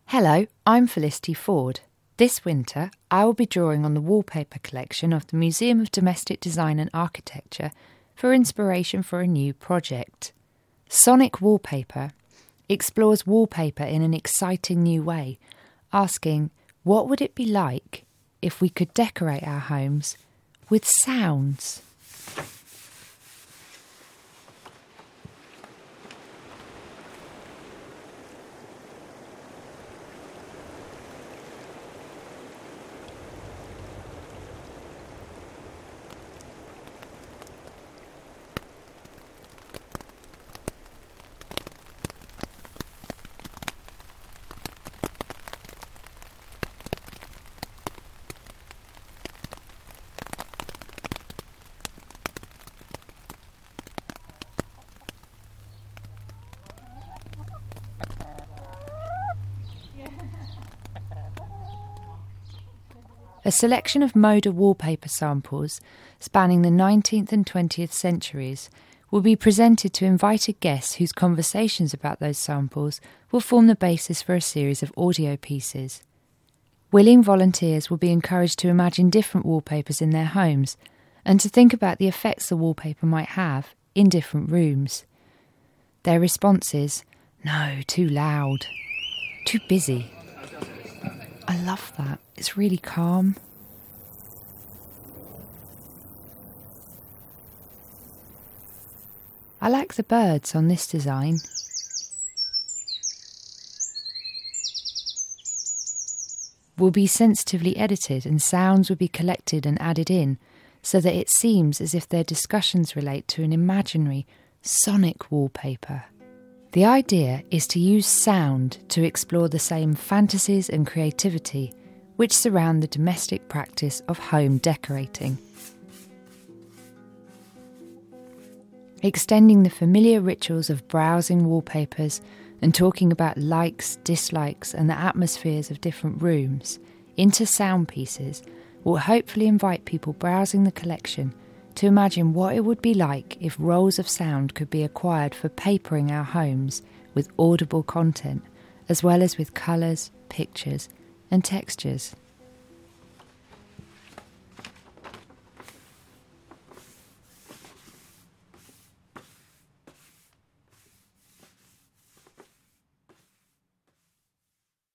Hello, I'm Felicity Ford. This winter, I will be drawing on the wallpaper collection of the Museum of Domestic Design and Architecture for inspiration for a new project. Sonic Wallpaper explores wallpaper in an exciting new way, asking, what would it be like if we could decorate our homes with sounds? A selection of Moda wallpaper samples spanning the 19th and 20th centuries will be presented to invited guests whose conversations about those samples will form the basis for a series of audio pieces. Willing volunteers will be encouraged to imagine different wallpapers in their homes and to think about the effects the wallpaper might have in different rooms. Their response is, no, too loud, too busy. I love that. It's really calm. I like the birds on this design. Will be sensitively edited and sounds will be collected and added in so that it seems as if their discussions relate to an imaginary, sonic wallpaper. The idea is to use sound to explore the same fantasies and creativity which surround the domestic practice of home decorating. Extending the familiar rituals of browsing wallpapers and talking about likes, dislikes and the atmospheres of different rooms into sound pieces will hopefully invite people browsing the collection to imagine what it would be like if rolls of sound could be acquired for papering our homes with audible content, as well as with colours, pictures and textures.